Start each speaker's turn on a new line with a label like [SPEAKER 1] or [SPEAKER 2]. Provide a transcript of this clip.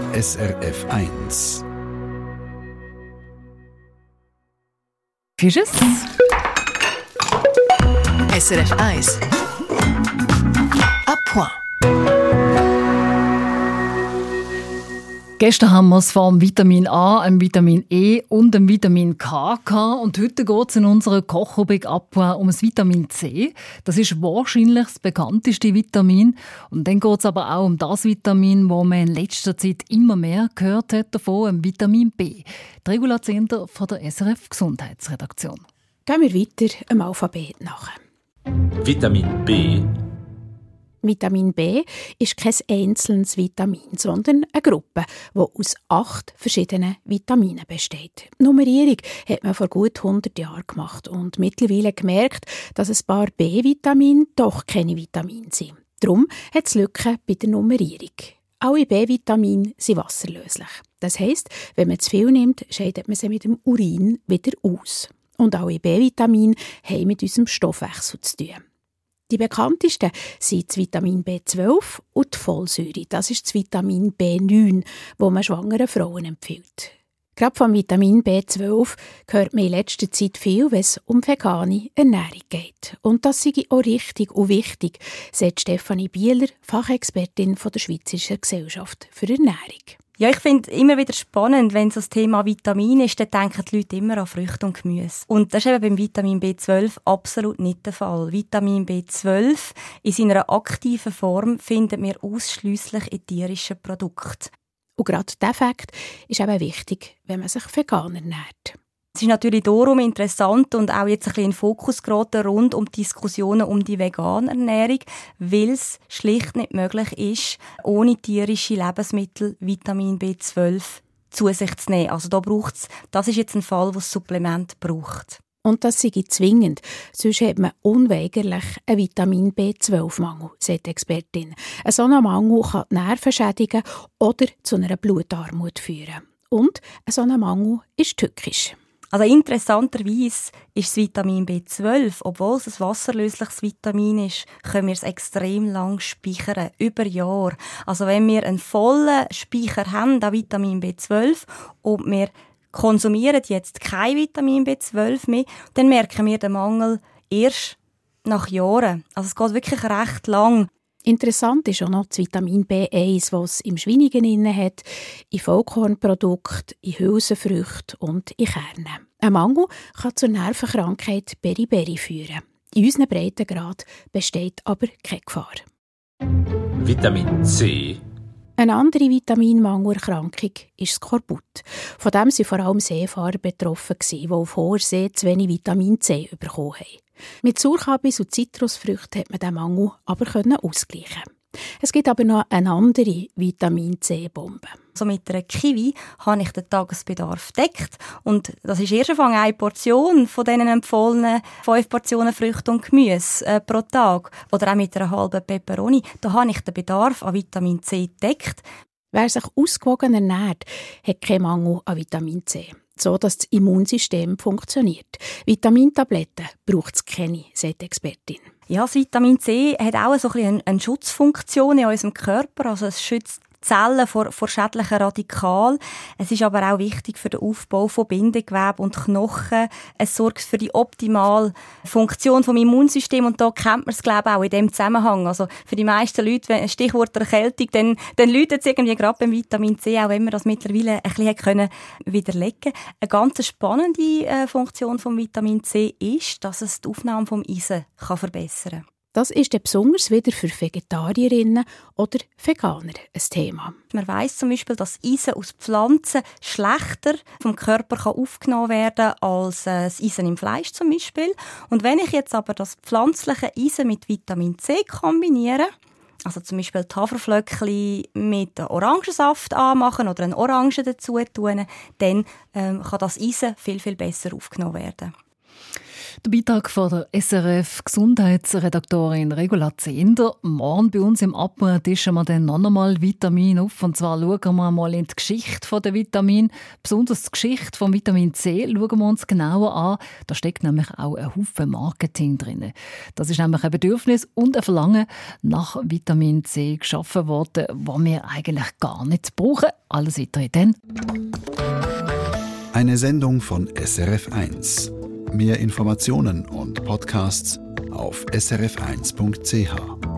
[SPEAKER 1] SRF 1.
[SPEAKER 2] Fisches?
[SPEAKER 3] SRF 1. À point.
[SPEAKER 2] Gestern haben wir es vom Vitamin A, dem Vitamin E und dem Vitamin K gehabt. Und heute geht es in unserer Kochrubrik «Appoint» um das Vitamin C. Das ist wahrscheinlich das bekannteste Vitamin. Und dann geht es aber auch um das Vitamin, das man in letzter Zeit immer mehr gehört hat davon, dem Vitamin B. Die Regula Zehnder von der SRF Gesundheitsredaktion.
[SPEAKER 4] Gehen wir weiter im Alphabet nach.
[SPEAKER 5] Vitamin B.
[SPEAKER 4] Vitamin B ist kein einzelnes Vitamin, sondern eine Gruppe, die aus 8 verschiedenen Vitaminen besteht. Die Nummerierung hat man vor gut 100 Jahren gemacht und mittlerweile gemerkt, dass ein paar B-Vitamine doch keine Vitamine sind. Darum hat es Lücken bei der Nummerierung. Alle B-Vitamine sind wasserlöslich. Das heisst, wenn man zu viel nimmt, scheidet man sie mit dem Urin wieder aus. Und alle B-Vitamine haben mit unserem Stoffwechsel zu tun. Die bekanntesten sind das Vitamin B12 und die Folsäure. Das ist das Vitamin B9, das man schwangeren Frauen empfiehlt. Gerade vom Vitamin B12 hört man in letzter Zeit viel, wenn es um vegane Ernährung geht. Und das sei auch richtig und wichtig, sagt Stefanie Bieler, Fachexpertin von der Schweizerischen Gesellschaft für Ernährung.
[SPEAKER 6] Ja, ich finde immer wieder spannend, wenn es das Thema Vitamin ist, dann denken die Leute immer an Früchte und Gemüse. Und das ist eben beim Vitamin B12 absolut nicht der Fall. Vitamin B12 in seiner aktiven Form finden wir ausschliesslich in tierischen Produkten.
[SPEAKER 4] Und gerade dieser Fakt ist eben wichtig, wenn man sich vegan ernährt.
[SPEAKER 6] Es ist natürlich darum interessant und auch jetzt ein bisschen in den Fokus geraten rund um die Diskussionen um die vegane Ernährung, weil es schlicht nicht möglich ist, ohne tierische Lebensmittel Vitamin B12 zu sich zu nehmen. Also das ist jetzt ein Fall, wo es Supplement braucht.
[SPEAKER 4] Und das sei zwingend, sonst hat man unweigerlich einen Vitamin B12-Mangel, sagt die Expertin. Ein solcher Mangel kann die Nerven schädigen oder zu einer Blutarmut führen. Und ein solcher Mangel ist tückisch.
[SPEAKER 6] Also interessanterweise ist das Vitamin B12, obwohl es ein wasserlösliches Vitamin ist, können wir es extrem lang speichern, über Jahre. Also wenn wir einen vollen Speicher haben an Vitamin B12 und wir konsumieren jetzt kein Vitamin B12 mehr, dann merken wir den Mangel erst nach Jahren. Also es geht wirklich recht lang.
[SPEAKER 4] Interessant ist auch noch das Vitamin B1, das es im Schweinigen inne hat, in Vollkornprodukten, in Hülsenfrüchten und in Kernen. Ein Mangel kann zur Nervenkrankheit Beriberi führen. In unserem Breitengrad besteht aber keine Gefahr.
[SPEAKER 5] Vitamin C.
[SPEAKER 4] Eine andere Vitaminmangelerkrankung ist Skorbut. Von dem waren vor allem Seefahrer betroffen, die auf hoher See zu wenig Vitamin C bekommen haben. Mit Sauerkabis und Zitrusfrüchten hat man diesen Mangel aber ausgleichen. Es gibt aber noch eine andere Vitamin-C-Bombe.
[SPEAKER 6] Also mit einer Kiwi habe ich den Tagesbedarf gedeckt. Und das ist erst einmal eine Portion von diesen empfohlenen 5 Portionen Früchte und Gemüse pro Tag. Oder auch mit einer halben Peperoni. Da habe ich den Bedarf an Vitamin C gedeckt.
[SPEAKER 4] Wer sich ausgewogen ernährt, hat keinen Mangel an Vitamin C, so dass das Immunsystem funktioniert. Vitamintabletten braucht es keine, sagt die Expertin.
[SPEAKER 6] Ja, das Vitamin C hat auch so ein bisschen eine Schutzfunktion in unserem Körper. Also es schützt Zellen vor schädlichen Radikalen. Es ist aber auch wichtig für den Aufbau von Bindegewebe und Knochen. Es sorgt für die optimale Funktion vom Immunsystem und da kennt man es, glaube ich, auch in dem Zusammenhang. Also für die meisten Leute, wenn Stichwort Erkältung, dann läutet es irgendwie gerade beim Vitamin C, auch wenn man das mittlerweile ein bisschen widerlegen konnte. Eine ganz spannende Funktion vom Vitamin C ist, dass es die Aufnahme vom Eisen verbessern kann.
[SPEAKER 4] Das ist dann besonders wieder für Vegetarierinnen oder Veganer ein Thema.
[SPEAKER 6] Man weiss zum Beispiel, dass Eisen aus Pflanzen schlechter vom Körper aufgenommen werden kann als das Eisen im Fleisch zum Beispiel. Und wenn ich jetzt aber das pflanzliche Eisen mit Vitamin C kombiniere, also zum Beispiel die Haferflöckchen mit Orangensaft anmachen oder eine Orange dazu tun, dann kann das Eisen viel, viel besser aufgenommen werden.
[SPEAKER 2] Der Beitrag von der SRF-Gesundheitsredaktorin Regula Zehnder. Morgen bei uns im Abend tischen wir dann noch einmal Vitamine auf. Und zwar schauen wir mal in die Geschichte der Vitamine. Besonders die Geschichte von Vitamin C schauen wir uns genauer an. Da steckt nämlich auch ein Haufen Marketing drin. Das ist nämlich ein Bedürfnis und ein Verlangen nach Vitamin C geschaffen worden, das wir eigentlich gar nicht brauchen. Alles weitere dann.
[SPEAKER 1] Eine Sendung von SRF1. Mehr Informationen und Podcasts auf srf1.ch.